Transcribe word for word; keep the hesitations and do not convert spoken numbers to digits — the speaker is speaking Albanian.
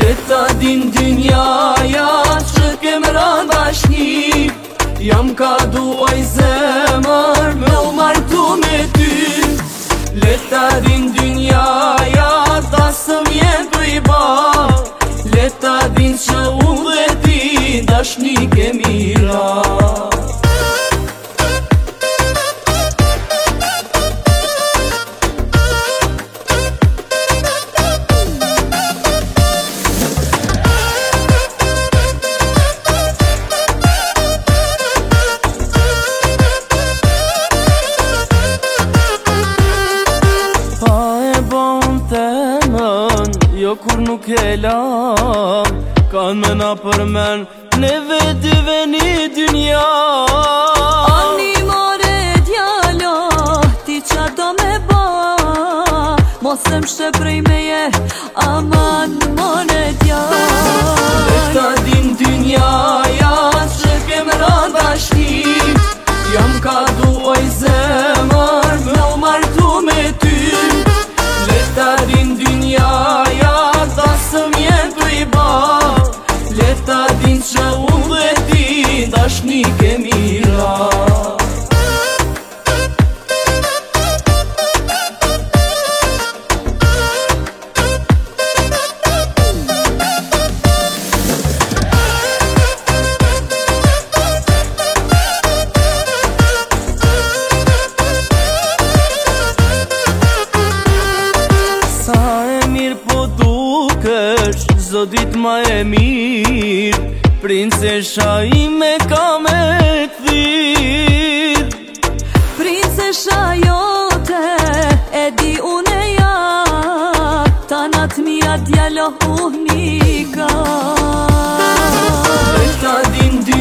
Leta din dynjaja që kem radashni, jam ka duaj zemër me u martu me ty. Leta din dynjaja ta së mjetu i ba, leta din që unë dhe ti dashni kemi ra. Jo kur nuk e lam, kanë me na përmen neve dyve një dynja. Ani more djalo, ti qa do me ba, mos e mshte prej meje, aman more djalo. Leta din dynjaja që kem radashni, jam ka duaj zemër me u martu me ty. Leta din dynjaja ta së mjetu i ba, leta din që unë dhe ti dashni kemi ra. Zodit ma e mirë, princesha ime ka me këthir. Princesha jote, e di une ja, tanat mija djalo unika. Leta din